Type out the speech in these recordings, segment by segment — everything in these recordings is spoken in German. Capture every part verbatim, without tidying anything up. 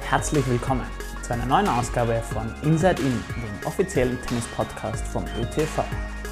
herzlich willkommen zu einer neuen Ausgabe von Inside In, dem offiziellen Tennis-Podcast vom Ö T V.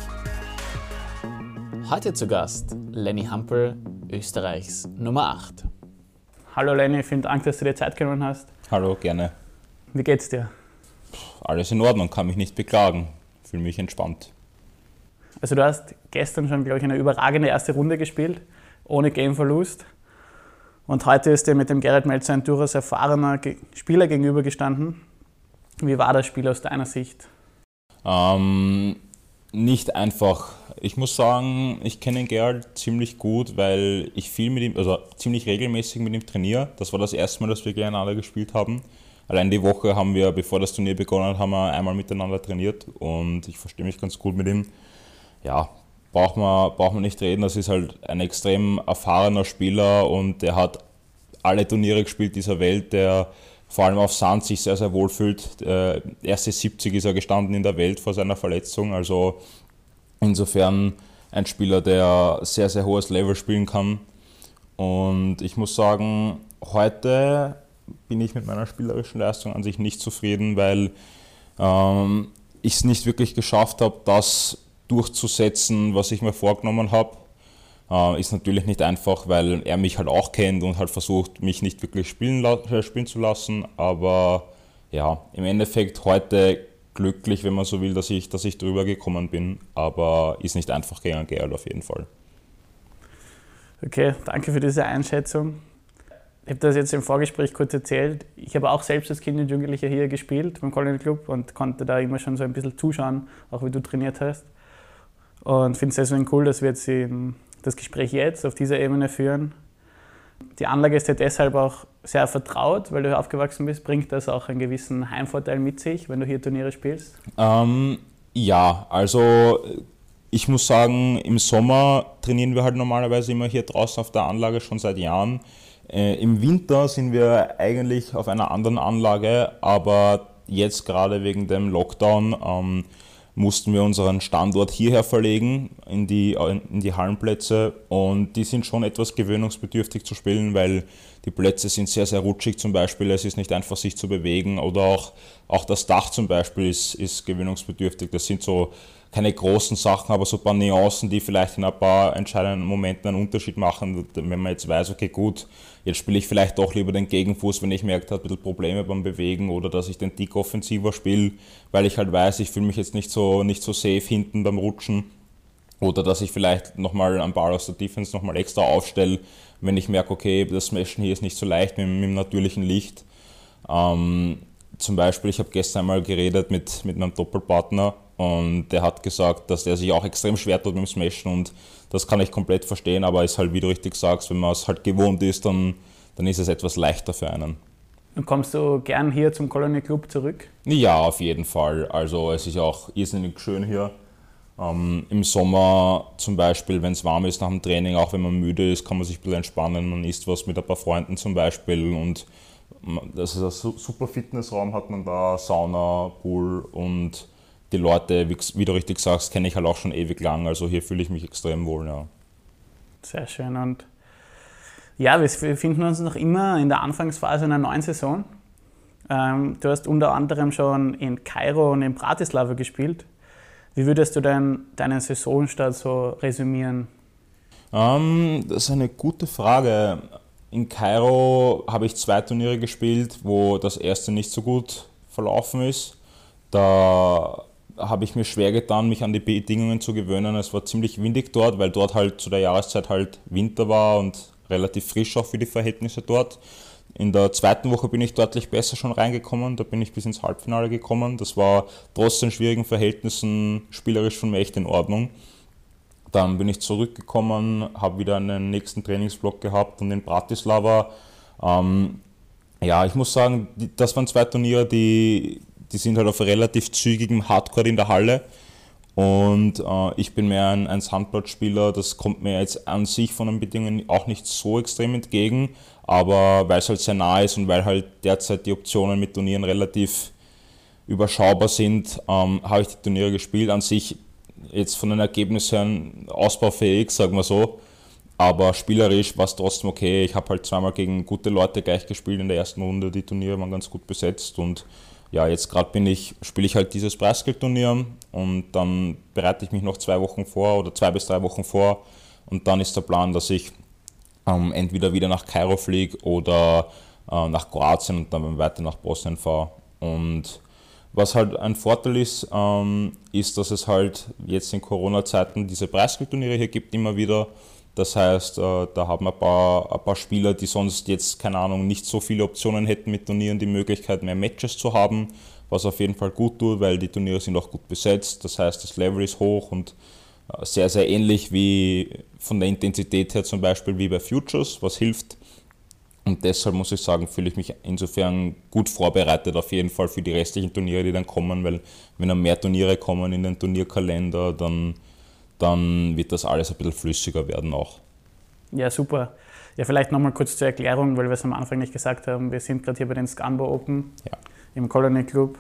Heute zu Gast Lenny Hampel, Österreichs Nummer acht. Hallo Lenny, vielen Dank, dass du dir Zeit genommen hast. Hallo, gerne. Wie geht's dir? Alles in Ordnung, kann mich nicht beklagen. Fühle mich entspannt. Also du hast gestern schon, glaube ich, eine überragende erste Runde gespielt, ohne Gameverlust. Und heute ist dir mit dem Gerrit Melzer ein durchaus erfahrener Spieler gegenübergestanden. Wie war das Spiel aus deiner Sicht? Ähm, nicht einfach. Ich muss sagen, ich kenne den Gerrit ziemlich gut, weil ich viel mit ihm, also ziemlich regelmäßig mit ihm trainiere. Das war das erste Mal, dass wir gegeneinander gespielt haben. Allein die Woche haben wir, bevor das Turnier begonnen hat, haben wir einmal miteinander trainiert und ich verstehe mich ganz gut mit ihm. Ja, braucht man, braucht man nicht reden, das ist halt ein extrem erfahrener Spieler und der hat alle Turniere gespielt dieser Welt, der vor allem auf Sand sich sehr, sehr wohl fühlt. Äh, erste siebzig ist er gestanden in der Welt vor seiner Verletzung, also insofern ein Spieler, der sehr, sehr hohes Level spielen kann. Und ich muss sagen, heute bin ich mit meiner spielerischen Leistung an sich nicht zufrieden, weil ähm, ich es nicht wirklich geschafft habe, das durchzusetzen, was ich mir vorgenommen habe. Äh, ist natürlich nicht einfach, weil er mich halt auch kennt und halt versucht, mich nicht wirklich spielen, la- spielen zu lassen. Aber ja, im Endeffekt heute glücklich, wenn man so will, dass ich, dass ich drüber gekommen bin. Aber ist nicht einfach gegen Gerald auf jeden Fall. Okay, danke für diese Einschätzung. Ich habe das jetzt im Vorgespräch kurz erzählt. Ich habe auch selbst als Kind und Jugendlicher hier gespielt beim Colony Club und konnte da immer schon so ein bisschen zuschauen, auch wie du trainiert hast. Und finde es deswegen cool, dass wir jetzt das Gespräch jetzt auf dieser Ebene führen. Die Anlage ist ja deshalb auch sehr vertraut, weil du hier aufgewachsen bist. Bringt das auch einen gewissen Heimvorteil mit sich, wenn du hier Turniere spielst? Ähm, ja, also ich muss sagen, im Sommer trainieren wir halt normalerweise immer hier draußen auf der Anlage schon seit Jahren. Äh, Im Winter sind wir eigentlich auf einer anderen Anlage, aber jetzt gerade wegen dem Lockdown ähm, mussten wir unseren Standort hierher verlegen, in die, in die Hallenplätze, und die sind schon etwas gewöhnungsbedürftig zu spielen, weil die Plätze sind sehr, sehr rutschig zum Beispiel, es ist nicht einfach sich zu bewegen, oder auch, auch das Dach zum Beispiel ist, ist gewöhnungsbedürftig. Das sind so keine großen Sachen, aber so ein paar Nuancen, die vielleicht in ein paar entscheidenden Momenten einen Unterschied machen, wenn man jetzt weiß, okay gut, jetzt spiele ich vielleicht doch lieber den Gegenfuß, wenn ich merke, ich habe ein bisschen Probleme beim Bewegen, oder dass ich den Tick offensiver spiele, weil ich halt weiß, ich fühle mich jetzt nicht so, nicht so safe hinten beim Rutschen, oder dass ich vielleicht nochmal einen Ball aus der Defense nochmal extra aufstelle, wenn ich merke, okay, das Smashen hier ist nicht so leicht mit, mit dem natürlichen Licht. Ähm, zum Beispiel, ich habe gestern einmal geredet mit, mit meinem Doppelpartner, und der hat gesagt, dass der sich auch extrem schwer tut mit dem Smashen, und das kann ich komplett verstehen, aber ist halt, wie du richtig sagst, wenn man es halt gewohnt ist, dann, dann ist es etwas leichter für einen. Und kommst du gern hier zum Colony Club zurück? Ja, auf jeden Fall. Also es ist auch irrsinnig schön hier. Ähm, Im Sommer zum Beispiel, wenn es warm ist nach dem Training, auch wenn man müde ist, kann man sich ein bisschen entspannen. Man isst was mit ein paar Freunden zum Beispiel, und das ist ein super Fitnessraum, hat man da, Sauna, Pool, und die Leute, wie, wie du richtig sagst, kenne ich halt auch schon ewig lang, also hier fühle ich mich extrem wohl, ja. Sehr schön. Und ja, wir befinden uns noch immer in der Anfangsphase einer neuen Saison. Ähm, du hast unter anderem schon in Kairo und in Bratislava gespielt. Wie würdest du denn deinen Saisonstart so resümieren? Ähm, das ist eine gute Frage. In Kairo habe ich zwei Turniere gespielt, wo das erste nicht so gut verlaufen ist. Da habe ich mir schwer getan, mich an die Bedingungen zu gewöhnen. Es war ziemlich windig dort, weil dort halt zu der Jahreszeit halt Winter war und relativ frisch auch für die Verhältnisse dort. In der zweiten Woche bin ich deutlich besser schon reingekommen, da bin ich bis ins Halbfinale gekommen. Das war trotz den schwierigen Verhältnissen spielerisch von mir echt in Ordnung. Dann bin ich zurückgekommen, habe wieder einen nächsten Trainingsblock gehabt, und in Bratislava, ähm, ja, ich muss sagen, das waren zwei Turniere, die Die sind halt auf relativ zügigem Hardcore in der Halle, und äh, ich bin mehr ein, ein Sandplatzspieler, das kommt mir jetzt an sich von den Bedingungen auch nicht so extrem entgegen, aber weil es halt sehr nah ist und weil halt derzeit die Optionen mit Turnieren relativ überschaubar sind, ähm, habe ich die Turniere gespielt. An sich jetzt von den Ergebnissen her ausbaufähig, sagen wir so. Aber spielerisch war es trotzdem okay. Ich habe halt zweimal gegen gute Leute gleich gespielt in der ersten Runde. Die Turniere waren ganz gut besetzt. Und ja, jetzt gerade bin ich, spiele ich halt dieses Preisgeldturnier und dann bereite ich mich noch zwei Wochen vor oder zwei bis drei Wochen vor. Und dann ist der Plan, dass ich ähm, entweder wieder nach Kairo fliege oder äh, nach Kroatien und dann weiter nach Bosnien fahre. Und was halt ein Vorteil ist, ähm, ist, dass es halt jetzt in Corona-Zeiten diese Preisgeldturniere hier gibt immer wieder. Das heißt, äh, da haben ein paar, ein paar Spieler, die sonst jetzt, keine Ahnung, nicht so viele Optionen hätten mit Turnieren, die Möglichkeit, mehr Matches zu haben, was auf jeden Fall gut tut, weil die Turniere sind auch gut besetzt. Das heißt, das Level ist hoch und äh, sehr, sehr ähnlich wie von der Intensität her zum Beispiel wie bei Futures, was hilft. Und deshalb muss ich sagen, fühle ich mich insofern gut vorbereitet auf jeden Fall für die restlichen Turniere, die dann kommen, weil wenn dann mehr Turniere kommen in den Turnierkalender, dann dann wird das alles ein bisschen flüssiger werden auch. Ja, super. Ja, vielleicht nochmal kurz zur Erklärung, weil wir es am Anfang nicht gesagt haben. Wir sind gerade hier bei den Scanbo Open ja. im Colony Club.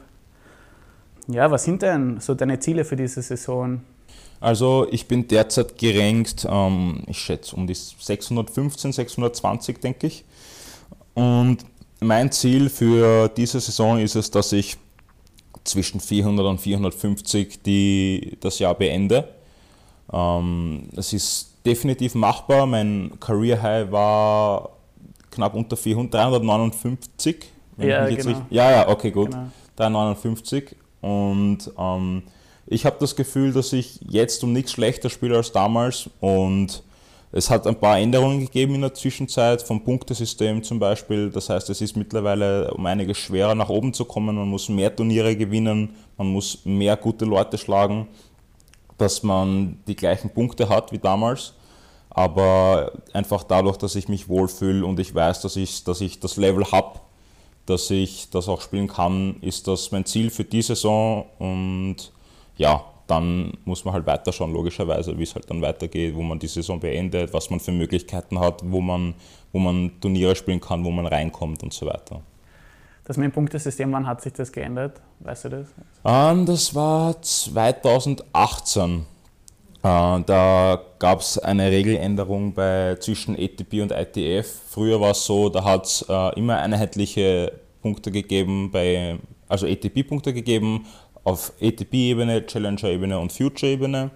Ja, was sind denn so deine Ziele für diese Saison? Also ich bin derzeit gerankt, ähm, ich schätze um die sechshundertfünfzehn, sechshundertzwanzig, denke ich. Und mein Ziel für diese Saison ist es, dass ich zwischen vierhundert und vierhundertfünfzig die, das Jahr beende. Ähm, es ist definitiv machbar. Mein Career High war knapp unter vierhundert, dreihundertneunundfünfzig. Wenn ja, ich mich jetzt genau. richtig, ja, ja, okay, gut. Genau. dreihundertneunundfünfzig. Und ähm, ich habe das Gefühl, dass ich jetzt um nichts schlechter spiele als damals. Und es hat ein paar Änderungen gegeben in der Zwischenzeit, vom Punktesystem zum Beispiel. Das heißt, es ist mittlerweile um einiges schwerer nach oben zu kommen. Man muss mehr Turniere gewinnen, man muss mehr gute Leute schlagen, dass man die gleichen Punkte hat wie damals, aber einfach dadurch, dass ich mich wohlfühle und ich weiß, dass ich, dass ich das Level habe, dass ich das auch spielen kann, ist das mein Ziel für die Saison und ja, dann muss man halt weiterschauen, logischerweise, wie es halt dann weitergeht, wo man die Saison beendet, was man für Möglichkeiten hat, wo man, wo man Turniere spielen kann, wo man reinkommt und so weiter. Das mit dem Punktesystem, wann hat sich das geändert? Weißt du das? Um, das war zweitausendachtzehn. Uh, da gab es eine Regeländerung bei, zwischen A T P und I T F. Früher war es so, da hat es uh, immer einheitliche Punkte gegeben, bei, also A T P-Punkte gegeben auf A T P-Ebene, Challenger-Ebene und Future-Ebene.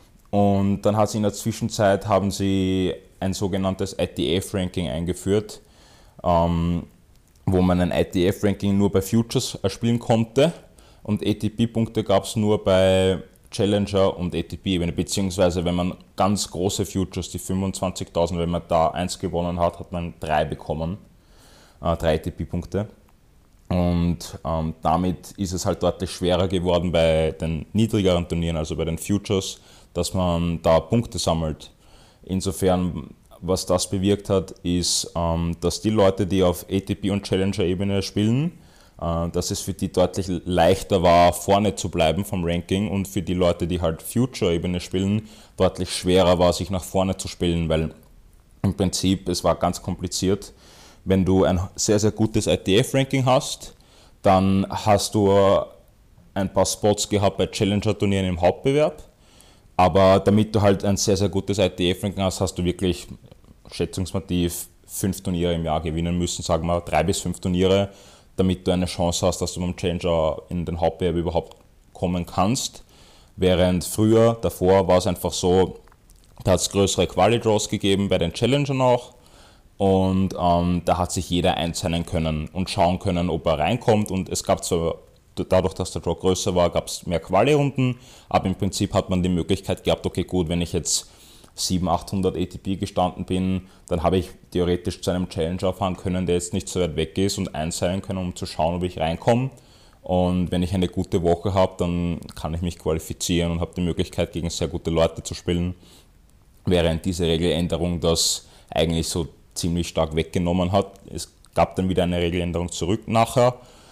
Und dann hat es in der Zwischenzeit haben sie ein sogenanntes I T F-Ranking eingeführt. Um, wo man ein I T F-Ranking nur bei Futures spielen konnte und A T P-Punkte gab es nur bei Challenger und A T P-Ebene, beziehungsweise wenn man ganz große Futures, die fünfundzwanzigtausend, wenn man da eins gewonnen hat, hat man drei bekommen, äh, drei A T P-Punkte. Und ähm, damit ist es halt deutlich schwerer geworden bei den niedrigeren Turnieren, also bei den Futures, dass man da Punkte sammelt. Insofern, was das bewirkt hat, ist, ähm, dass die Leute, die auf A T P- und Challenger-Ebene spielen, äh, dass es für die deutlich leichter war, vorne zu bleiben vom Ranking und für die Leute, die halt Future-Ebene spielen, deutlich schwerer war, sich nach vorne zu spielen, weil im Prinzip, es war ganz kompliziert. Wenn du ein sehr, sehr gutes I T F-Ranking hast, dann hast du ein paar Spots gehabt bei Challenger-Turnieren im Hauptbewerb. Aber damit du halt ein sehr, sehr gutes I T F-Ranking hast, hast du wirklich schätzungsweise fünf Turniere im Jahr gewinnen müssen, sagen wir drei bis fünf Turniere, damit du eine Chance hast, dass du beim Challenger in den Hauptbewerb überhaupt kommen kannst. Während früher, davor war es einfach so, da hat es größere Quali-Draws gegeben, bei den Challengern auch. Und ähm, da hat sich jeder einzahlen können und schauen können, ob er reinkommt. Und es gab zwar, dadurch, dass der Draw größer war, gab es mehr Quali-Runden, aber im Prinzip hat man die Möglichkeit gehabt, okay gut, wenn ich jetzt siebenhundert, achthundert A T P gestanden bin, dann habe ich theoretisch zu einem Challenger fahren können, der jetzt nicht so weit weg ist und einzahlen können, um zu schauen, ob ich reinkomme. Und wenn ich eine gute Woche habe, dann kann ich mich qualifizieren und habe die Möglichkeit, gegen sehr gute Leute zu spielen. Während diese Regeländerung das eigentlich so ziemlich stark weggenommen hat. Es gab dann wieder eine Regeländerung zurück nachher,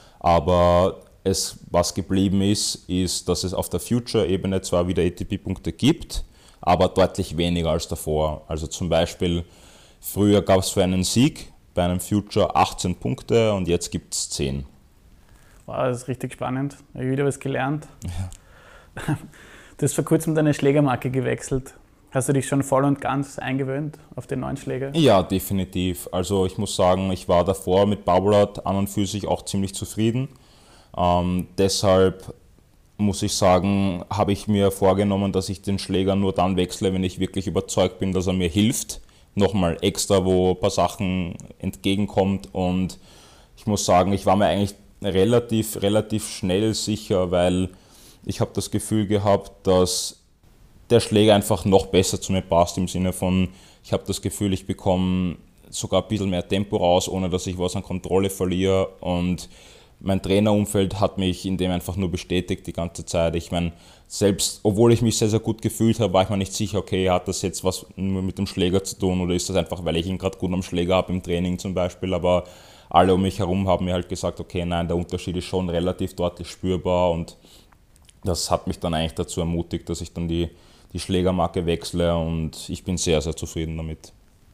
aber es, was geblieben ist, ist, dass es auf der Future-Ebene zwar wieder A T P-Punkte gibt, aber deutlich weniger als davor. Also zum Beispiel, früher gab es für einen Sieg bei einem Future achtzehn Punkte und jetzt gibt es zehn. Wow, das ist richtig spannend. Ich habe wieder was gelernt. Ja. Du hast vor kurzem deine Schlägermarke gewechselt. Hast du dich schon voll und ganz eingewöhnt auf den neuen Schläger? Ja, definitiv. Also ich muss sagen, ich war davor mit Babolat an und für sich auch ziemlich zufrieden. Ähm, deshalb muss ich sagen, habe ich mir vorgenommen, dass ich den Schläger nur dann wechsle, wenn ich wirklich überzeugt bin, dass er mir hilft. Nochmal extra, wo ein paar Sachen entgegenkommt. Und ich muss sagen, ich war mir eigentlich relativ, relativ schnell sicher, weil ich habe das Gefühl gehabt, dass der Schläger einfach noch besser zu mir passt, im Sinne von, ich habe das Gefühl, ich bekomme sogar ein bisschen mehr Tempo raus, ohne dass ich was an Kontrolle verliere. Und mein Trainerumfeld hat mich in dem einfach nur bestätigt die ganze Zeit. Ich meine, selbst obwohl ich mich sehr, sehr gut gefühlt habe, war ich mir nicht sicher, okay, hat das jetzt was nur mit dem Schläger zu tun oder ist das einfach, weil ich ihn gerade gut am Schläger habe im Training zum Beispiel. Aber alle um mich herum haben mir halt gesagt, okay, nein, der Unterschied ist schon relativ deutlich spürbar, und das hat mich dann eigentlich dazu ermutigt, dass ich dann die, die Schlägermarke wechsle, und ich bin sehr, sehr zufrieden damit.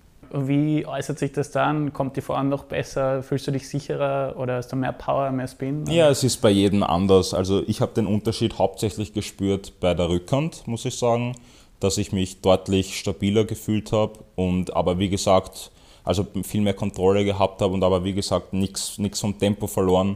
Wie äußert sich das dann? Kommt die Form noch besser? Fühlst du dich sicherer oder hast du mehr Power, mehr Spin? Ja, es ist bei jedem anders. Also ich habe den Unterschied hauptsächlich gespürt bei der Rückhand, muss ich sagen, dass ich mich deutlich stabiler gefühlt habe, und aber wie gesagt, also viel mehr Kontrolle gehabt habe und aber wie gesagt nichts vom Tempo verloren.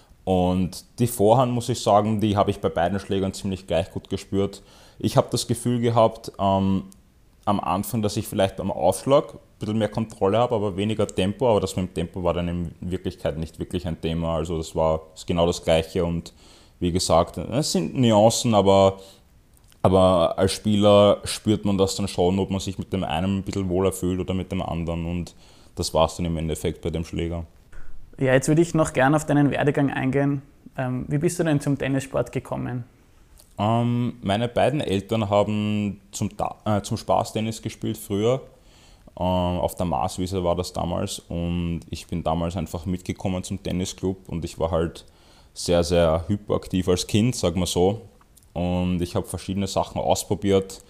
Und die Vorhand, muss ich sagen, die habe ich bei beiden Schlägern ziemlich gleich gut gespürt. Ich habe das Gefühl gehabt, ähm, am Anfang, dass ich vielleicht beim Aufschlag ein bisschen mehr Kontrolle habe, aber weniger Tempo. Aber das mit dem Tempo war dann in Wirklichkeit nicht wirklich ein Thema. Also das war das genau das Gleiche. Und wie gesagt, es sind Nuancen, aber, aber als Spieler spürt man das dann schon, ob man sich mit dem einen ein bisschen wohler fühlt oder mit dem anderen. Und das war es dann im Endeffekt bei dem Schläger. Ja, jetzt würde ich noch gerne auf deinen Werdegang eingehen. Ähm, wie bist du denn zum Tennissport gekommen? Ähm, meine beiden Eltern haben zum, äh, zum Spaß-Tennis gespielt früher. Ähm, auf der Marswiese war das damals, und ich bin damals einfach mitgekommen zum Tennisclub, und ich war halt sehr, sehr hyperaktiv als Kind, sagen wir so. Und ich habe verschiedene Sachen ausprobiert,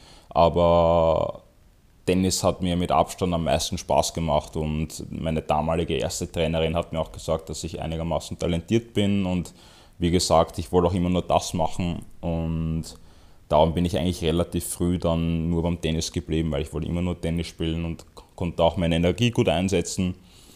aber Tennis hat mir mit Abstand am meisten Spaß gemacht, und meine damalige erste Trainerin hat mir auch gesagt, dass ich einigermaßen talentiert bin, und wie gesagt, ich wollte auch immer nur das machen, und darum bin ich eigentlich relativ früh dann nur beim Tennis geblieben, weil ich wollte immer nur Tennis spielen und konnte auch meine Energie gut einsetzen,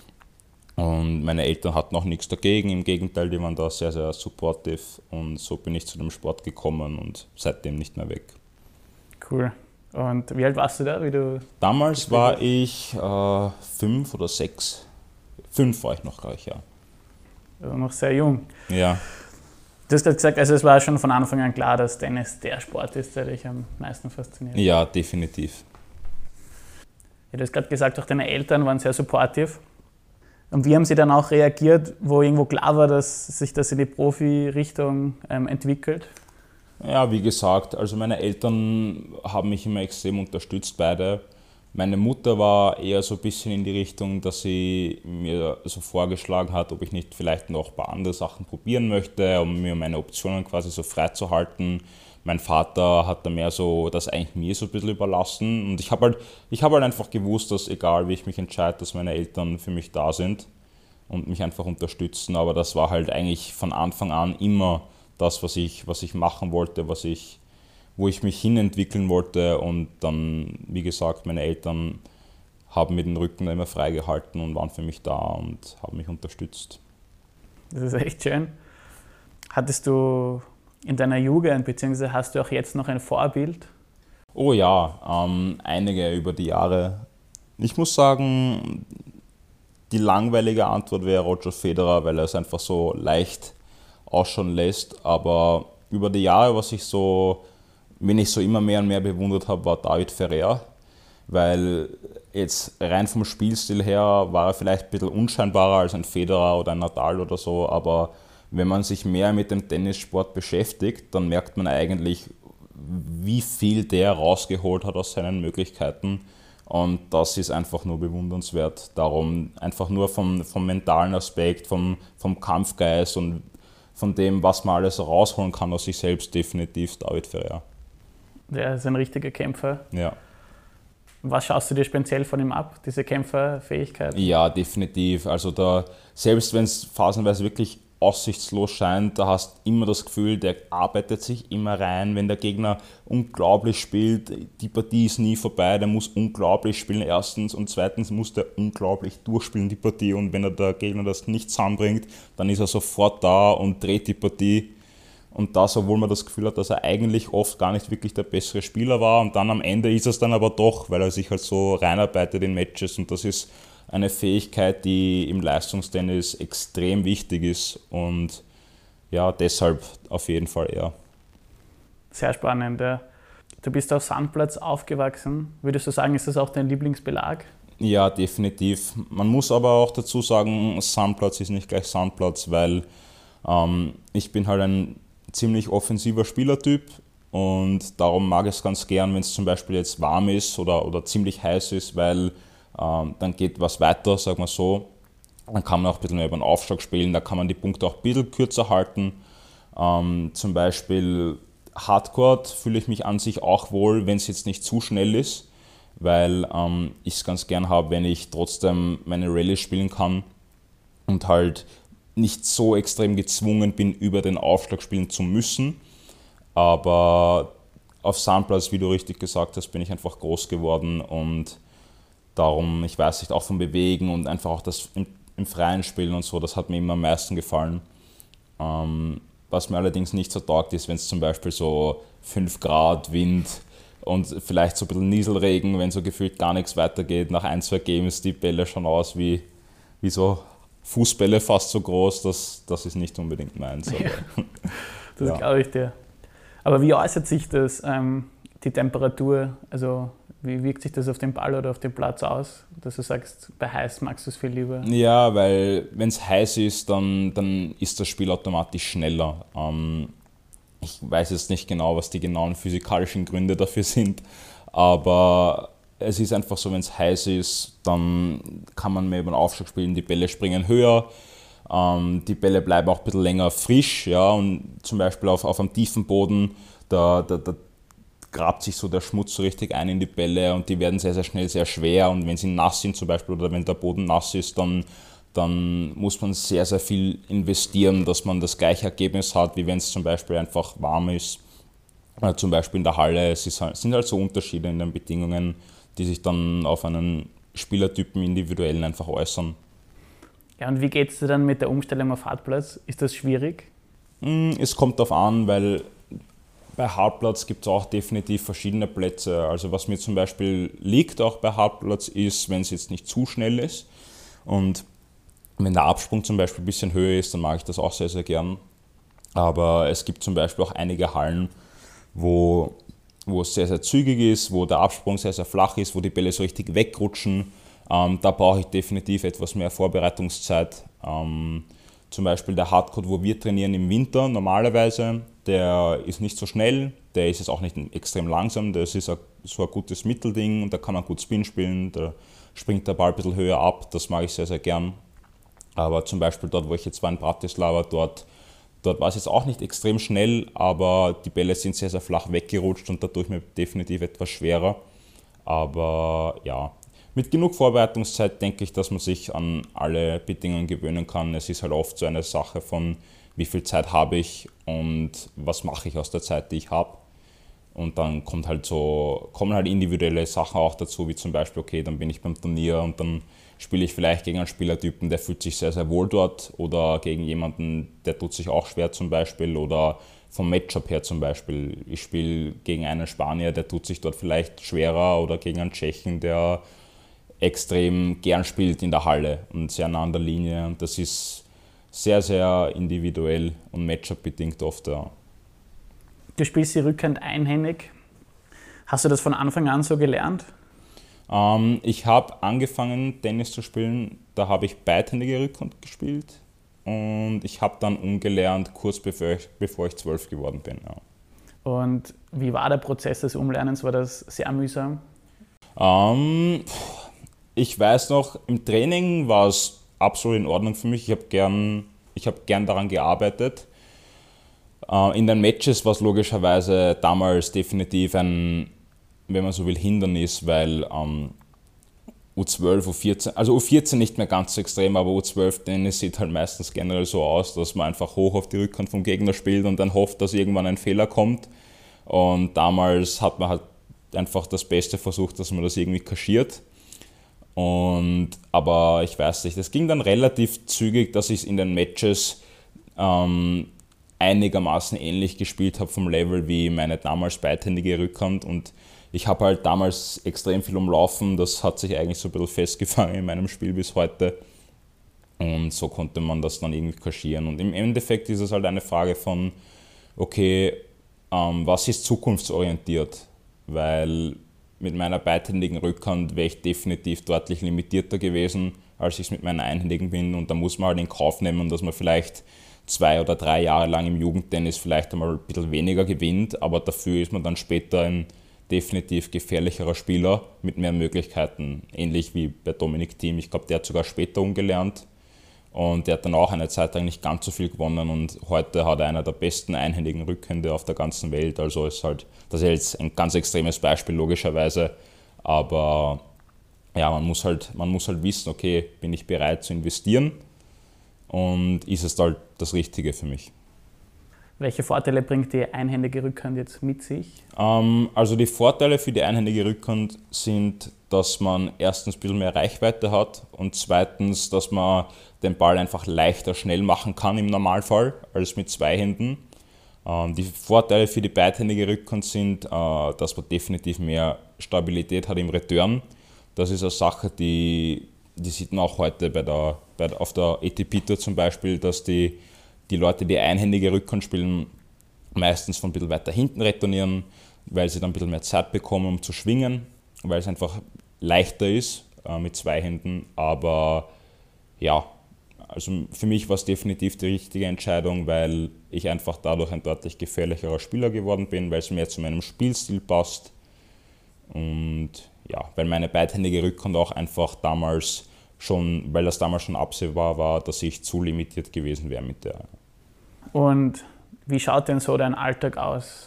und meine Eltern hatten auch nichts dagegen, im Gegenteil, die waren da sehr, sehr supportive, und so bin ich zu dem Sport gekommen und seitdem nicht mehr weg. Cool. Und wie alt warst du da? Wie du Damals war ich äh, fünf oder sechs. Fünf war ich noch, glaube ich, ja. Also noch sehr jung. Ja. Du hast gerade gesagt, also es war schon von Anfang an klar, dass Tennis der Sport ist, der dich am meisten fasziniert. Ja, definitiv. Ja, du hast gerade gesagt, auch deine Eltern waren sehr supportive. Und wie haben sie dann auch reagiert, wo irgendwo klar war, dass sich das in die Profi-Richtung ähm, entwickelt? Ja, wie gesagt, also meine Eltern haben mich immer extrem unterstützt, beide. Meine Mutter war eher so ein bisschen in die Richtung, dass sie mir so vorgeschlagen hat, ob ich nicht vielleicht noch ein paar andere Sachen probieren möchte, um mir meine Optionen quasi so frei zu halten. Mein Vater hat da mehr so das eigentlich mir so ein bisschen überlassen, und ich habe halt, ich habe halt einfach gewusst, dass egal wie ich mich entscheide, dass meine Eltern für mich da sind und mich einfach unterstützen, aber das war halt eigentlich von Anfang an immer das, was ich, was ich machen wollte, was ich, wo ich mich hinentwickeln wollte, und dann, wie gesagt, meine Eltern haben mir den Rücken immer freigehalten und waren für mich da und haben mich unterstützt. Das ist echt schön. Hattest du in deiner Jugend, beziehungsweise hast du auch jetzt noch ein Vorbild? Oh ja, ähm, einige über die Jahre. Ich muss sagen, die langweilige Antwort wäre Roger Federer, weil er es einfach so leicht ausschauen lässt, aber über die Jahre, was ich so, wen ich so immer mehr und mehr bewundert habe, war David Ferrer, weil jetzt rein vom Spielstil her war er vielleicht ein bisschen unscheinbarer als ein Federer oder ein Nadal oder so, aber wenn man sich mehr mit dem Tennissport beschäftigt, dann merkt man eigentlich, wie viel der rausgeholt hat aus seinen Möglichkeiten, und das ist einfach nur bewundernswert. Darum einfach nur vom, vom mentalen Aspekt, vom, vom Kampfgeist und von dem, was man alles rausholen kann aus sich selbst, definitiv David Ferrer. Der ist ein richtiger Kämpfer. Ja. Was schaust du dir speziell von ihm ab, diese Kämpferfähigkeit? Ja, definitiv. Also da, selbst wenn es phasenweise wirklich aussichtslos scheint, da hast du immer das Gefühl, der arbeitet sich immer rein, wenn der Gegner unglaublich spielt, die Partie ist nie vorbei, der muss unglaublich spielen erstens und zweitens muss der unglaublich durchspielen die Partie und wenn er der Gegner das nicht zusammenbringt, dann ist er sofort da und dreht die Partie und das, obwohl man das Gefühl hat, dass er eigentlich oft gar nicht wirklich der bessere Spieler war und dann am Ende ist es dann aber doch, weil er sich halt so reinarbeitet in Matches und das ist eine Fähigkeit, die im Leistungstennis extrem wichtig ist und ja, deshalb auf jeden Fall eher. Sehr spannend. Ja. Du bist auf Sandplatz aufgewachsen. Würdest du sagen, ist das auch dein Lieblingsbelag? Ja, definitiv. Man muss aber auch dazu sagen, Sandplatz ist nicht gleich Sandplatz, weil ähm, ich bin halt ein ziemlich offensiver Spielertyp und darum mag ich es ganz gern, wenn es zum Beispiel jetzt warm ist oder, oder ziemlich heiß ist, weil Ähm, dann geht was weiter, sagen wir so. Dann kann man auch ein bisschen mehr über den Aufschlag spielen, da kann man die Punkte auch ein bisschen kürzer halten. Ähm, zum Beispiel Hardcourt fühle ich mich an sich auch wohl, wenn es jetzt nicht zu schnell ist, weil ähm, ich es ganz gern habe, wenn ich trotzdem meine Rallye spielen kann und halt nicht so extrem gezwungen bin, über den Aufschlag spielen zu müssen. Aber auf Sandplatz, wie du richtig gesagt hast, bin ich einfach groß geworden und darum, ich weiß nicht, auch vom Bewegen und einfach auch das im, im freien Spielen und so, das hat mir immer am meisten gefallen. Ähm, was mir allerdings nicht so taugt ist, wenn es zum Beispiel so fünf Grad Wind und vielleicht so ein bisschen Nieselregen, wenn so gefühlt gar nichts weitergeht, nach ein, zwei Games die Bälle schon aus wie, wie so Fußbälle fast so groß, das, das ist nicht unbedingt meins. Ja, aber, das ja. glaube ich dir. Aber wie äußert sich das, ähm, die Temperatur, also wie wirkt sich das auf den Ball oder auf den Platz aus, dass du sagst, bei heiß magst du es viel lieber? Ja, weil wenn es heiß ist, dann, dann ist das Spiel automatisch schneller. Ähm, ich weiß jetzt nicht genau, was die genauen physikalischen Gründe dafür sind, aber es ist einfach so, wenn es heiß ist, dann kann man mehr über den Aufschlag spielen, die Bälle springen höher, ähm, die Bälle bleiben auch ein bisschen länger frisch, ja, und zum Beispiel auf, auf einem tiefen Boden, da, da, da grabt sich so der Schmutz so richtig ein in die Bälle und die werden sehr, sehr schnell sehr schwer und wenn sie nass sind zum Beispiel oder wenn der Boden nass ist, dann, dann muss man sehr, sehr viel investieren, dass man das gleiche Ergebnis hat, wie wenn es zum Beispiel einfach warm ist. Oder zum Beispiel in der Halle, es ist halt, sind halt so Unterschiede in den Bedingungen, die sich dann auf einen Spielertypen individuell einfach äußern. Ja, und wie geht es dir dann mit der Umstellung auf Hartplatz? Ist das schwierig? Es kommt darauf an, weil bei Hartplatz gibt es auch definitiv verschiedene Plätze. Also was mir zum Beispiel liegt auch bei Hartplatz ist, wenn es jetzt nicht zu schnell ist und wenn der Absprung zum Beispiel ein bisschen höher ist, dann mag ich das auch sehr, sehr gern. Aber es gibt zum Beispiel auch einige Hallen, wo, wo es sehr, sehr zügig ist, wo der Absprung sehr, sehr flach ist, wo die Bälle so richtig wegrutschen. Ähm, da brauche ich definitiv etwas mehr Vorbereitungszeit. Ähm, zum Beispiel der Hardcourt, wo wir trainieren im Winter normalerweise, der ist nicht so schnell, der ist jetzt auch nicht extrem langsam, das ist so ein gutes Mittelding und da kann man gut Spin spielen, da springt der Ball ein bisschen höher ab, das mag ich sehr, sehr gern. Aber zum Beispiel dort, wo ich jetzt war in Bratislava, dort, dort war es jetzt auch nicht extrem schnell, aber die Bälle sind sehr, sehr flach weggerutscht und dadurch mir definitiv etwas schwerer. Aber ja, mit genug Vorbereitungszeit denke ich, dass man sich an alle Bedingungen gewöhnen kann. Es ist halt oft so eine Sache von, wie viel Zeit habe ich und was mache ich aus der Zeit, die ich habe. Und dann kommt halt so, kommen halt individuelle Sachen auch dazu, wie zum Beispiel, okay, dann bin ich beim Turnier und dann spiele ich vielleicht gegen einen Spielertypen, der fühlt sich sehr, sehr wohl dort oder gegen jemanden, der tut sich auch schwer zum Beispiel oder vom Matchup her zum Beispiel. Ich spiele gegen einen Spanier, der tut sich dort vielleicht schwerer oder gegen einen Tschechen, der extrem gern spielt in der Halle und sehr nah an der Linie und das ist sehr, sehr individuell und Matchup-bedingt oft. Ja. Du spielst die Rückhand einhändig. Hast du das von Anfang an so gelernt? Ähm, ich habe angefangen Tennis zu spielen, da habe ich beidhändige Rückhand gespielt und ich habe dann umgelernt, kurz bevor ich, bevor ich zwölf geworden bin. Ja. Und wie war der Prozess des Umlernens? War das sehr mühsam? Ähm, ich weiß noch, im Training war es absolut in Ordnung für mich. Ich habe gern, ich hab gern daran gearbeitet. In den Matches war es logischerweise damals definitiv ein, wenn man so will, Hindernis, weil ähm, U zwölf, U vierzehn, also U vierzehn nicht mehr ganz so extrem, aber U zwölf Tennis sieht halt meistens generell so aus, dass man einfach hoch auf die Rückhand vom Gegner spielt und dann hofft, dass irgendwann ein Fehler kommt. Und damals hat man halt einfach das Beste versucht, dass man das irgendwie kaschiert. Und, aber ich weiß nicht, es ging dann relativ zügig, dass ich in den Matches ähm, einigermaßen ähnlich gespielt habe vom Level wie meine damals beidhändige Rückhand, und ich habe halt damals extrem viel umlaufen, das hat sich eigentlich so ein bisschen festgefangen in meinem Spiel bis heute, und so konnte man das dann irgendwie kaschieren. Und im Endeffekt ist es halt eine Frage von, okay, ähm, was ist zukunftsorientiert, weil mit meiner beidhändigen Rückhand wäre ich definitiv deutlich limitierter gewesen, als ich es mit meiner einhändigen bin, und da muss man halt in Kauf nehmen, dass man vielleicht zwei oder drei Jahre lang im Jugendtennis vielleicht einmal ein bisschen weniger gewinnt, aber dafür ist man dann später ein definitiv gefährlicherer Spieler mit mehr Möglichkeiten, ähnlich wie bei Dominic Thiem. Ich glaube, der hat sogar später umgelernt und der hat dann auch eine Zeit lang nicht ganz so viel gewonnen, und heute hat er einer der besten einhändigen Rückhände auf der ganzen Welt. Also ist halt, das ist jetzt ein ganz extremes Beispiel logischerweise, aber ja, man muss halt, man muss halt wissen, okay, bin ich bereit zu investieren und ist es halt das Richtige für mich. Welche Vorteile bringt die einhändige Rückhand jetzt mit sich? Ähm, also die Vorteile für die einhändige Rückhand sind, dass man erstens ein bisschen mehr Reichweite hat und zweitens, dass man den Ball einfach leichter schnell machen kann im Normalfall als mit zwei Händen. Ähm, die Vorteile für die beidhändige Rückhand sind, äh, dass man definitiv mehr Stabilität hat im Return. Das ist eine Sache, die, die sieht man auch heute bei der, bei der, auf der A T P Tour zum Beispiel, dass die die Leute, die einhändige Rückhand spielen, meistens von ein bisschen weiter hinten retournieren, weil sie dann ein bisschen mehr Zeit bekommen, um zu schwingen, weil es einfach leichter ist äh, mit zwei Händen. Aber ja, also für mich war es definitiv die richtige Entscheidung, weil ich einfach dadurch ein deutlich gefährlicherer Spieler geworden bin, weil es mehr zu meinem Spielstil passt. Und ja, weil meine beidhändige Rückhand auch einfach damals schon, weil das damals schon absehbar war, dass ich zu limitiert gewesen wäre mit der. Und wie schaut denn so dein Alltag aus?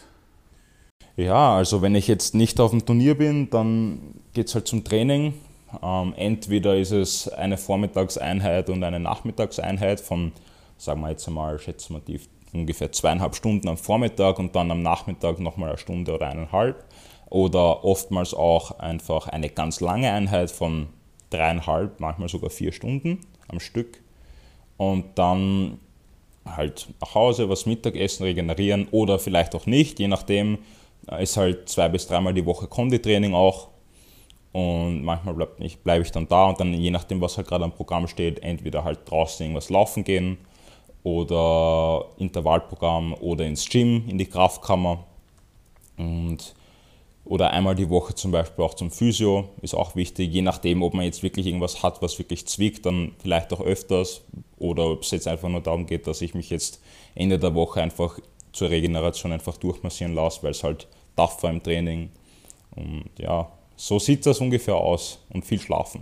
Ja, also wenn ich jetzt nicht auf dem Turnier bin, dann geht es halt zum Training. Ähm, entweder ist es eine Vormittagseinheit und eine Nachmittagseinheit von, sagen wir jetzt einmal, schätzen wir die ungefähr zweieinhalb Stunden am Vormittag und dann am Nachmittag nochmal eine Stunde oder eineinhalb. Oder oftmals auch einfach eine ganz lange Einheit von dreieinhalb, manchmal sogar vier Stunden am Stück. Und dann halt nach Hause, was Mittagessen, regenerieren oder vielleicht auch nicht, je nachdem. Ist halt zwei bis dreimal die Woche Konditraining auch. Und manchmal bleibe ich, bleib ich dann da und dann, je nachdem, was halt gerade am Programm steht, entweder halt draußen irgendwas laufen gehen oder Intervallprogramm oder ins Gym, in die Kraftkammer. Und oder einmal die Woche zum Beispiel auch zum Physio, ist auch wichtig, je nachdem, ob man jetzt wirklich irgendwas hat, was wirklich zwickt, dann vielleicht auch öfters, oder ob es jetzt einfach nur darum geht, dass ich mich jetzt Ende der Woche einfach zur Regeneration einfach durchmassieren lasse, weil es halt tough war im Training. Und ja, so sieht das ungefähr aus, und viel schlafen.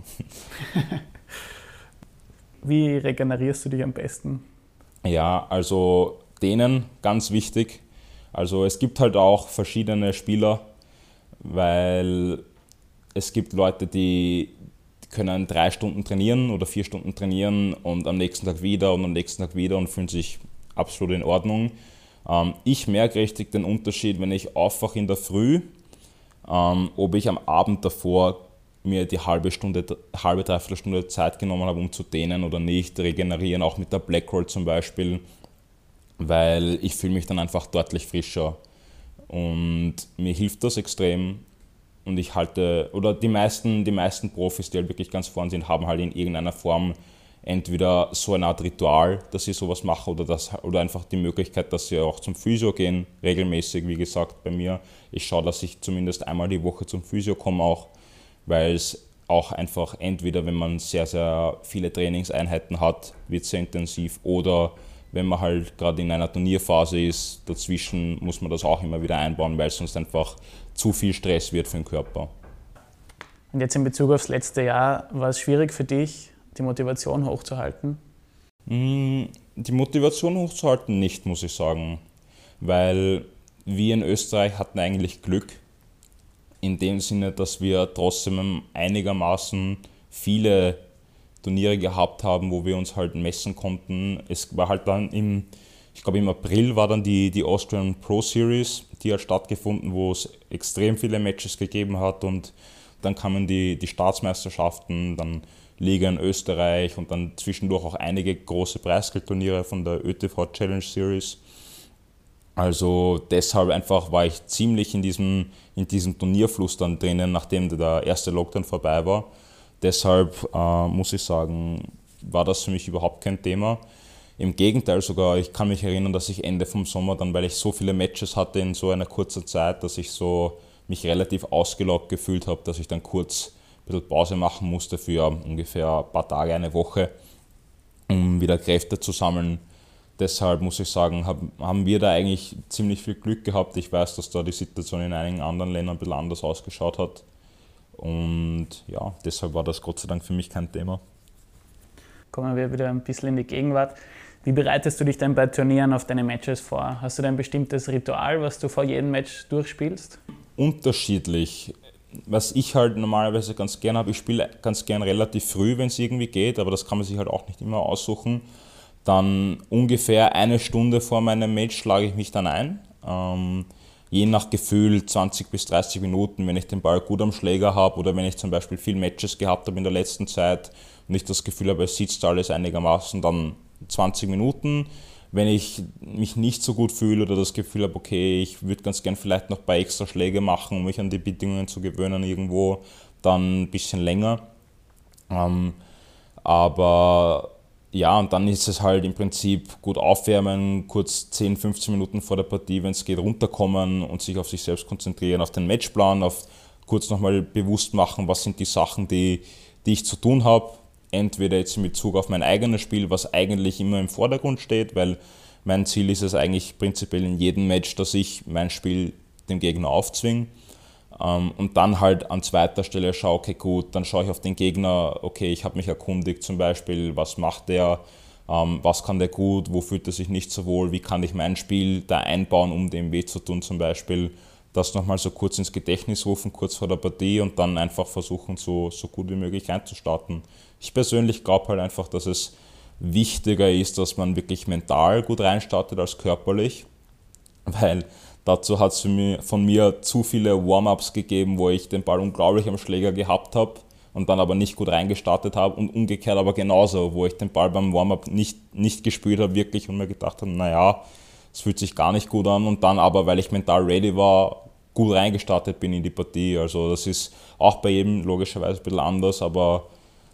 Wie regenerierst du dich am besten? Ja, also dehnen, ganz wichtig. Also es gibt halt auch verschiedene Spieler, weil es gibt Leute, die können drei Stunden trainieren oder vier Stunden trainieren und am nächsten Tag wieder und am nächsten Tag wieder und fühlen sich absolut in Ordnung. Ich merke richtig den Unterschied, wenn ich aufwache in der Früh, ob ich am Abend davor mir die halbe Stunde, halbe, dreiviertel Stunde Zeit genommen habe, um zu dehnen oder nicht, regenerieren, auch mit der Blackroll zum Beispiel, weil ich fühle mich dann einfach deutlich frischer. Und mir hilft das extrem, und ich halte, oder die meisten, die meisten Profis, die halt wirklich ganz vorn sind, haben halt in irgendeiner Form entweder so eine Art Ritual, dass sie sowas machen, oder, das, oder einfach die Möglichkeit, dass sie auch zum Physio gehen, regelmäßig, wie gesagt, bei mir. Ich schaue, dass ich zumindest einmal die Woche zum Physio komme auch, weil es auch einfach entweder, wenn man sehr, sehr viele Trainingseinheiten hat, wird es sehr intensiv, oder wenn man halt gerade in einer Turnierphase ist, dazwischen muss man das auch immer wieder einbauen, weil es sonst einfach zu viel Stress wird für den Körper. Und jetzt in Bezug aufs letzte Jahr, war es schwierig für dich, die Motivation hochzuhalten? Die Motivation hochzuhalten nicht, muss ich sagen, weil wir in Österreich hatten eigentlich Glück, in dem Sinne, dass wir trotzdem einigermaßen viele Turniere gehabt haben, wo wir uns halt messen konnten. Es war halt dann im, ich glaube im April war dann die, die Austrian Pro Series, die hat stattgefunden, wo es extrem viele Matches gegeben hat und dann kamen die, die Staatsmeisterschaften, dann Liga in Österreich und dann zwischendurch auch einige große Preisgeldturniere von der ÖTV Challenge Series. Also deshalb einfach war ich ziemlich in diesem, in diesem Turnierfluss dann drinnen, nachdem der erste Lockdown vorbei war. Deshalb äh, muss ich sagen, war das für mich überhaupt kein Thema. Im Gegenteil sogar, ich kann mich erinnern, dass ich Ende vom Sommer dann, weil ich so viele Matches hatte in so einer kurzen Zeit, dass ich so mich relativ ausgelaugt gefühlt habe, dass ich dann kurz ein bisschen Pause machen musste für ungefähr ein paar Tage, eine Woche, um wieder Kräfte zu sammeln. Deshalb muss ich sagen, hab, haben wir da eigentlich ziemlich viel Glück gehabt. Ich weiß, dass da die Situation in einigen anderen Ländern ein bisschen anders ausgeschaut hat. Und ja, deshalb war das Gott sei Dank für mich kein Thema. Kommen wir wieder ein bisschen in die Gegenwart. Wie bereitest du dich denn bei Turnieren auf deine Matches vor? Hast du da ein bestimmtes Ritual, was du vor jedem Match durchspielst? Unterschiedlich. Was ich halt normalerweise ganz gern habe, ich spiele ganz gern relativ früh, wenn es irgendwie geht, aber das kann man sich halt auch nicht immer aussuchen. Dann ungefähr eine Stunde vor meinem Match schlage ich mich dann ein. Ähm, je nach Gefühl zwanzig bis dreißig Minuten, wenn ich den Ball gut am Schläger habe oder wenn ich zum Beispiel viele Matches gehabt habe in der letzten Zeit und ich das Gefühl habe, es sitzt alles einigermaßen, dann zwanzig Minuten. Wenn ich mich nicht so gut fühle oder das Gefühl habe, okay, ich würde ganz gern vielleicht noch ein paar extra Schläge machen, um mich an die Bedingungen zu gewöhnen irgendwo, dann ein bisschen länger. Ähm, aber ja, und dann ist es halt im Prinzip gut aufwärmen, kurz zehn, fünfzehn Minuten vor der Partie, wenn es geht, runterkommen und sich auf sich selbst konzentrieren, auf den Matchplan, auf kurz nochmal bewusst machen, was sind die Sachen, die, die ich zu tun habe. Entweder jetzt in Bezug auf mein eigenes Spiel, was eigentlich immer im Vordergrund steht, weil mein Ziel ist es eigentlich prinzipiell in jedem Match, dass ich mein Spiel dem Gegner aufzwinge. Und dann halt an zweiter Stelle schaue, okay gut, dann schaue ich auf den Gegner, okay, ich habe mich erkundigt zum Beispiel, was macht der, was kann der gut, wo fühlt er sich nicht so wohl, wie kann ich mein Spiel da einbauen, um dem weh zu tun zum Beispiel. Das nochmal so kurz ins Gedächtnis rufen, kurz vor der Partie und dann einfach versuchen, so, so gut wie möglich reinzustarten. Ich persönlich glaube halt einfach, dass es wichtiger ist, dass man wirklich mental gut reinstartet als körperlich, weil dazu hat es von mir zu viele Warm-ups gegeben, wo ich den Ball unglaublich am Schläger gehabt habe und dann aber nicht gut reingestartet habe und umgekehrt aber genauso, wo ich den Ball beim Warm-up nicht, nicht gespürt habe wirklich und mir gedacht habe, naja, es fühlt sich gar nicht gut an und dann aber, weil ich mental ready war, gut reingestartet bin in die Partie. Also das ist auch bei jedem logischerweise ein bisschen anders, aber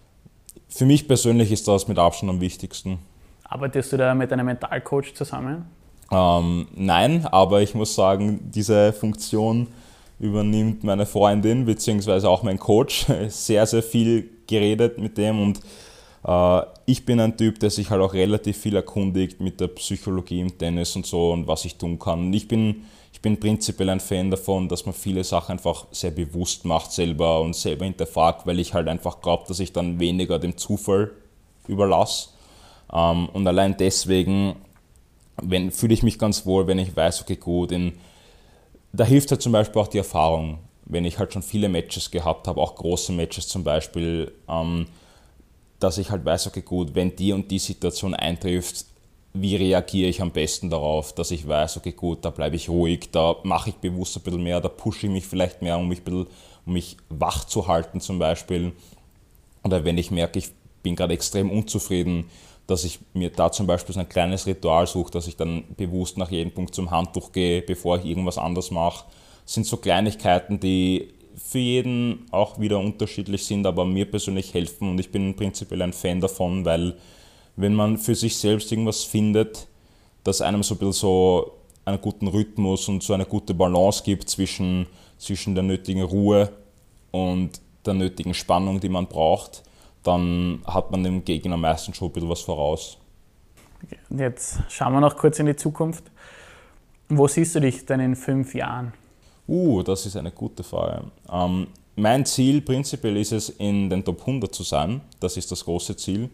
für mich persönlich ist das mit Abstand am wichtigsten. Arbeitest du da mit einem Mentalcoach zusammen? Ähm, nein, aber ich muss sagen, diese Funktion übernimmt meine Freundin bzw. auch mein Coach. Sehr, sehr viel geredet mit dem und äh, ich bin ein Typ, der sich halt auch relativ viel erkundigt mit der Psychologie im Tennis und so und was ich tun kann. Ich bin, ich bin prinzipiell ein Fan davon, dass man viele Sachen einfach sehr bewusst macht selber und selber hinterfragt, weil ich halt einfach glaube, dass ich dann weniger dem Zufall überlasse. Ähm, und allein deswegen wenn, fühle ich mich ganz wohl, wenn ich weiß, okay gut, in, da hilft halt zum Beispiel auch die Erfahrung, wenn ich halt schon viele Matches gehabt habe, auch große Matches zum Beispiel, ähm, dass ich halt weiß, okay gut, wenn die und die Situation eintrifft, wie reagiere ich am besten darauf, dass ich weiß, okay gut, da bleibe ich ruhig, da mache ich bewusst ein bisschen mehr, da pushe ich mich vielleicht mehr, um mich, ein bisschen, um mich wach zu halten zum Beispiel. Oder wenn ich merke, ich bin gerade extrem unzufrieden, dass ich mir da zum Beispiel so ein kleines Ritual suche, dass ich dann bewusst nach jedem Punkt zum Handtuch gehe, bevor ich irgendwas anderes mache. Das sind so Kleinigkeiten, die für jeden auch wieder unterschiedlich sind, aber mir persönlich helfen und ich bin prinzipiell ein Fan davon, weil wenn man für sich selbst irgendwas findet, das einem so ein bisschen so einen guten Rhythmus und so eine gute Balance gibt zwischen, zwischen der nötigen Ruhe und der nötigen Spannung, die man braucht, dann hat man dem Gegner meistens schon ein bisschen was voraus. Okay. Jetzt schauen wir noch kurz in die Zukunft. Wo siehst du dich denn in fünf Jahren? Uh, das ist eine gute Frage. Ähm, mein Ziel prinzipiell ist es, in den Top hundert zu sein. Das ist das große Ziel.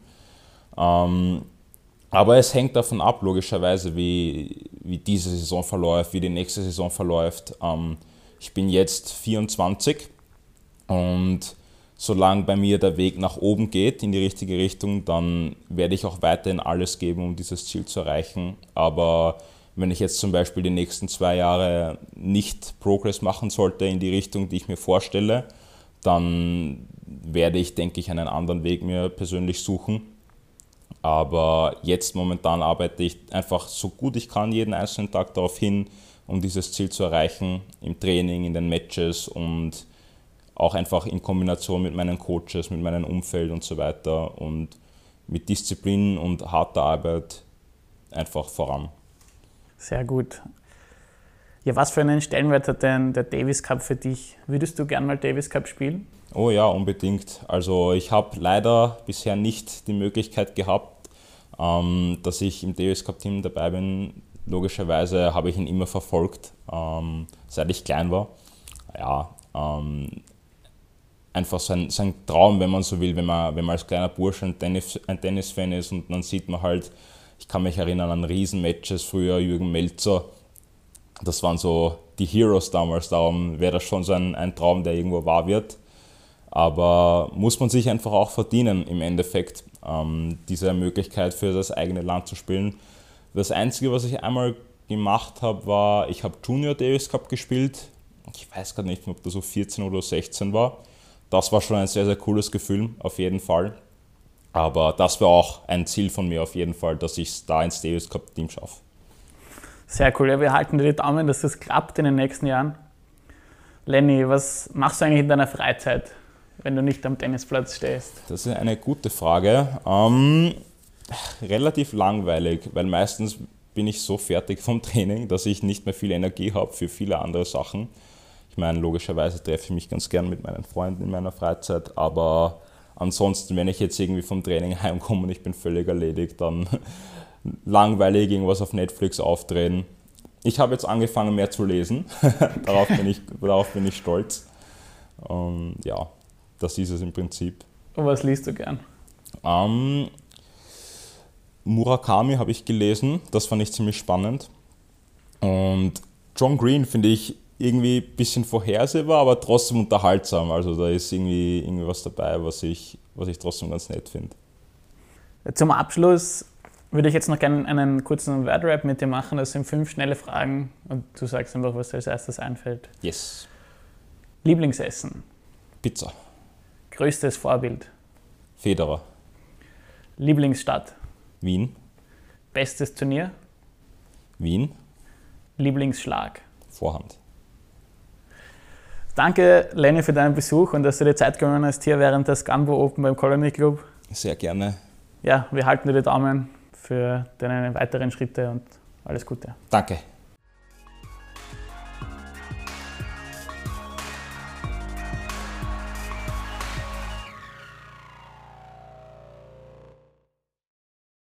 Ähm, aber es hängt davon ab, logischerweise, wie, wie diese Saison verläuft, wie die nächste Saison verläuft. Ähm, ich bin jetzt vierundzwanzig und solange bei mir der Weg nach oben geht, in die richtige Richtung, dann werde ich auch weiterhin alles geben, um dieses Ziel zu erreichen. Aber wenn ich jetzt zum Beispiel die nächsten zwei Jahre nicht Progress machen sollte in die Richtung, die ich mir vorstelle, dann werde ich, denke ich, einen anderen Weg mir persönlich suchen. Aber jetzt momentan arbeite ich einfach so gut ich kann jeden einzelnen Tag darauf hin, um dieses Ziel zu erreichen, im Training, in den Matches und auch einfach in Kombination mit meinen Coaches, mit meinem Umfeld und so weiter und mit Disziplin und harter Arbeit einfach voran. Sehr gut. Ja, was für einen Stellenwert hat denn der Davis Cup für dich? Würdest du gern mal Davis Cup spielen? Oh ja, unbedingt. Also ich habe leider bisher nicht die Möglichkeit gehabt, ähm, dass ich im Davis Cup Team dabei bin. Logischerweise habe ich ihn immer verfolgt, ähm, seit ich klein war. Ja, ähm, einfach so ein, so ein Traum, wenn man so will, wenn man, wenn man als kleiner Bursche ein, Tennis, ein Tennisfan ist und dann sieht man halt, ich kann mich erinnern an Riesenmatches früher, Jürgen Melzer, das waren so die Heroes damals, darum wäre das schon so ein, ein Traum, der irgendwo wahr wird. Aber muss man sich einfach auch verdienen im Endeffekt, ähm, diese Möglichkeit für das eigene Land zu spielen. Das Einzige, was ich einmal gemacht habe, war, ich habe Junior Davis Cup gespielt. Ich weiß gar nicht, ob das so vierzehn oder sechzehn war. Das war schon ein sehr, sehr cooles Gefühl, auf jeden Fall. Aber das war auch ein Ziel von mir auf jeden Fall, dass ich es da ins Davis Cup Team schaffe. Sehr cool. Ja, wir halten dir die Daumen, dass das klappt in den nächsten Jahren. Lenny, was machst du eigentlich in deiner Freizeit, wenn du nicht am Tennisplatz stehst? Das ist eine gute Frage. Ähm, relativ langweilig, weil meistens bin ich so fertig vom Training, dass ich nicht mehr viel Energie habe für viele andere Sachen. Ich meine, logischerweise treffe ich mich ganz gern mit meinen Freunden in meiner Freizeit, aber ansonsten, wenn ich jetzt irgendwie vom Training heimkomme und ich bin völlig erledigt, dann langweilig irgendwas auf Netflix aufdrehen. Ich habe jetzt angefangen mehr zu lesen, darauf, bin ich, darauf bin ich stolz. Und ja, das ist es im Prinzip. Und was liest du gern? Ähm, Murakami habe ich gelesen, das fand ich ziemlich spannend. Und John Green finde ich irgendwie ein bisschen vorhersehbar, aber trotzdem unterhaltsam. Also da ist irgendwie, irgendwie was dabei, was ich, was ich trotzdem ganz nett finde. Zum Abschluss würde ich jetzt noch gerne einen kurzen Word-Rap mit dir machen. Das sind fünf schnelle Fragen und du sagst einfach, was dir als erstes einfällt. Yes. Lieblingsessen? Pizza. Größtes Vorbild? Federer. Lieblingsstadt? Wien. Bestes Turnier? Wien. Lieblingsschlag? Vorhand. Danke, Lenny, für deinen Besuch und dass du dir Zeit genommen hast hier während des Gambo Open beim Colony Club. Sehr gerne. Ja, wir halten dir die Daumen für deine weiteren Schritte und alles Gute. Danke.